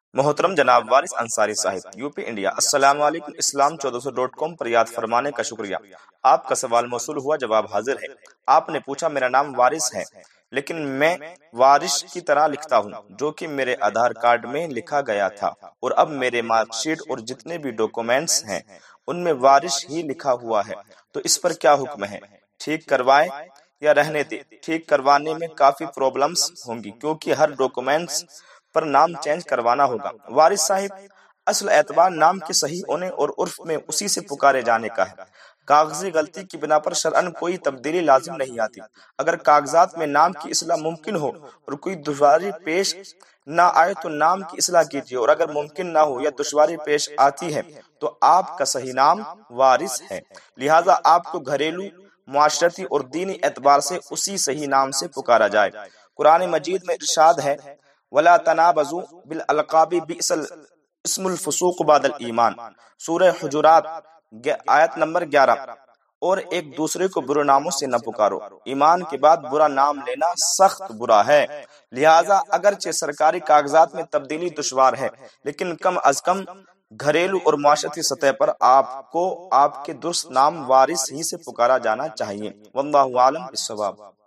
محترم جناب وارث انصاری صاحب، یو پی انڈیا، السلام علیکم۔ اسلام 1400.com پر یاد فرمانے کا شکریہ۔ آپ کا سوال موصول ہوا، جواب حاضر ہے۔ آپ نے پوچھا میرا نام وارث ہے لیکن میں وارث کی طرح لکھتا ہوں جو کہ میرے آدھار کارڈ میں لکھا گیا تھا، اور اب میرے مارک شیٹ اور جتنے بھی ڈاکومنٹس ہیں ان میں وارث ہی لکھا ہوا ہے، تو اس پر کیا حکم ہے؟ ٹھیک کروائیں یا رہنے دیں؟ ٹھیک کروانے میں کافی پرابلمز ہوں گی کیونکہ ہر ڈاکومنٹس پر نام چینج کروانا ہوگا۔ وارث صاحب، اصل اعتبار نام کے صحیح ہونے اور عرف میں اسی سے پکارے جانے کا ہے۔ کاغذی غلطی کی بنا پر شرعاً کوئی تبدیلی لازم نہیں آتی۔ اگر کاغذات میں نام کی اصلاح ممکن ہو اور کوئی دشواری پیش نہ آئے تو نام کی اصلاح کیجیے، اور اگر ممکن نہ ہو یا دشواری پیش آتی ہے تو آپ کا صحیح نام وارث ہے، لہٰذا آپ کو گھریلو، معاشرتی اور دینی اعتبار سے اسی صحیح نام سے پکارا جائے۔ قرآن مجید میں ارشاد ہے وَلَا تَنَابَزُوا بِالْأَلْقَابِ بِئْسَ الْاسْمُ الْفُسُوقُ بَعْدَ الْإِيمَانِ، سورہ حجرات آیت نمبر 11۔ اور ایک دوسرے کو برے ناموں سے نہ پکارو، ایمان کے بعد برا نام لینا سخت برا ہے۔ لہٰذا اگرچہ سرکاری کاغذات میں تبدیلی دشوار ہے لیکن کم از کم گھریلو اور معاشرتی سطح پر آپ کو آپ کے درست نام وارث ہی سے پکارا جانا چاہیے۔ واللہ عالم بالصواب۔